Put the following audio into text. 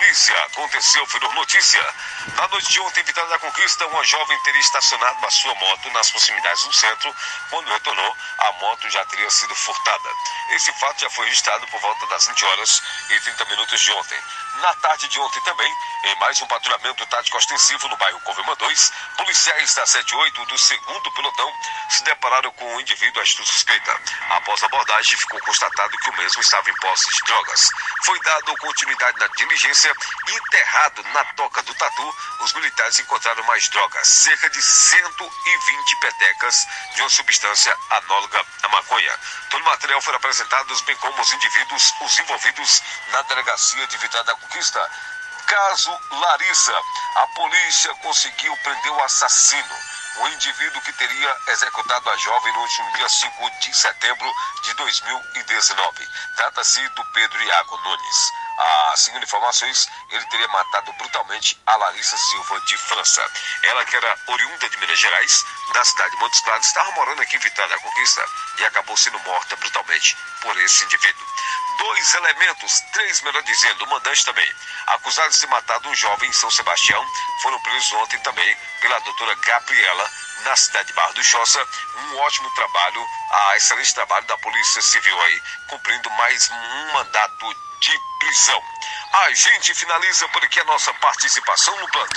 polícia. Aconteceu, virou notícia. Na noite de ontem, em Vitória da Conquista, uma jovem teria estacionado a sua moto nas proximidades do centro. Quando retornou, a moto já teria sido furtada. Esse fato já foi registrado por volta das 20h30 de ontem. Na tarde de ontem também, em mais um patrulhamento tático ostensivo no bairro Covema 2, policiais da 78 do 2º pelotão se depararam com um indivíduo atitude suspeita. Após a abordagem, ficou constatado que o mesmo estava em posse de drogas. Foi dado continuidade na diligência e enterrado na toca do tatu, os militares encontraram mais drogas, cerca de 120 petecas de uma substância análoga à maconha. Todo o material foi apresentado, bem como os indivíduos, os envolvidos na delegacia de Vitória da Conquista. Caso Larissa, a polícia conseguiu prender o assassino, o indivíduo que teria executado a jovem no último dia 5 de setembro de 2019. Trata-se do Pedro Iago Nunes. Segundo informações, ele teria matado brutalmente a Larissa Silva de França. Ela, que era oriunda de Minas Gerais, na cidade de Montes Claros, estava morando aqui em Vitória da Conquista e acabou sendo morta brutalmente por esse indivíduo. 2 elementos, 3 melhor dizendo, o mandante também, acusados de ter matado um jovem em São Sebastião, foram presos ontem também pela doutora Gabriela, na cidade de Barra do Choça. Um ótimo trabalho, excelente trabalho da Polícia Civil aí, cumprindo mais um mandato de prisão. A gente finaliza por aqui a nossa participação no plantão.